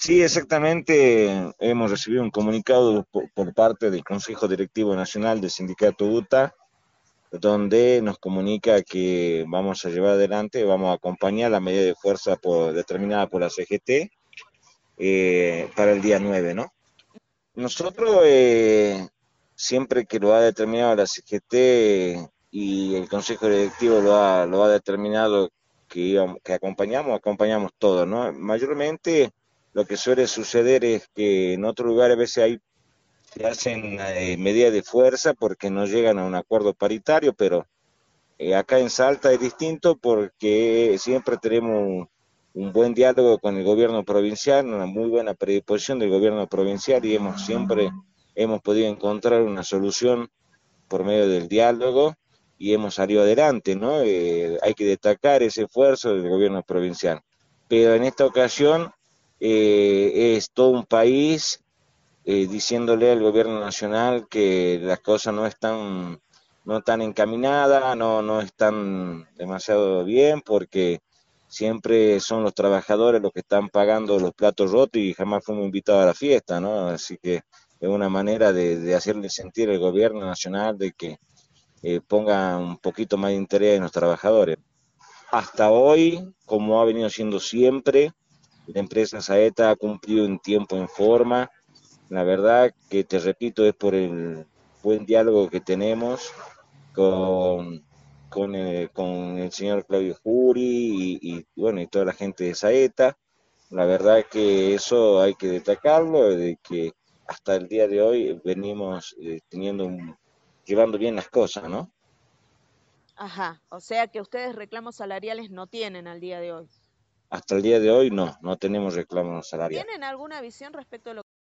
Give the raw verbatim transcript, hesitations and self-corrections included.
Sí, exactamente. Hemos recibido un comunicado por, por parte del Consejo Directivo Nacional del Sindicato UTA, donde nos comunica que vamos a llevar adelante, vamos a acompañar la medida de fuerza por- determinada por la C G T eh, para el día nueve, ¿no? Nosotros, eh, siempre que lo ha determinado la C G T y el Consejo Directivo lo ha, lo ha determinado que, íbamos- que acompañamos, acompañamos todos, ¿no? Mayormente lo que suele suceder es que en otros lugares a veces hay, se hacen eh, medidas de fuerza porque no llegan a un acuerdo paritario, pero eh, acá en Salta es distinto porque siempre tenemos un, un buen diálogo con el gobierno provincial, una muy buena predisposición del gobierno provincial y hemos siempre hemos podido encontrar una solución por medio del diálogo y hemos salido adelante, ¿no? Eh, hay que destacar ese esfuerzo del gobierno provincial. Pero en esta ocasión eh, es todo un país eh, diciéndole al gobierno nacional que las cosas no están, no están encaminadas, no, no están demasiado bien, porque siempre son los trabajadores los que están pagando los platos rotos y jamás fuimos invitados a la fiesta, ¿no? Así que es una manera de, de hacerle sentir al gobierno nacional de que eh, ponga un poquito más de interés en los trabajadores. Hasta hoy, como ha venido siendo siempre, la empresa Saeta ha cumplido en tiempo, en forma. La verdad que te repito, es por el buen diálogo que tenemos con, con, el, con el señor Claudio Juri y, y, bueno, y toda la gente de Saeta. La verdad que eso hay que destacarlo, de que hasta el día de hoy venimos eh, teniendo un, llevando bien las cosas, ¿no? Ajá, o sea que ustedes reclamos salariales no tienen al día de hoy. Hasta el día de hoy no, no tenemos reclamos salariales. ¿Tienen alguna visión respecto a lo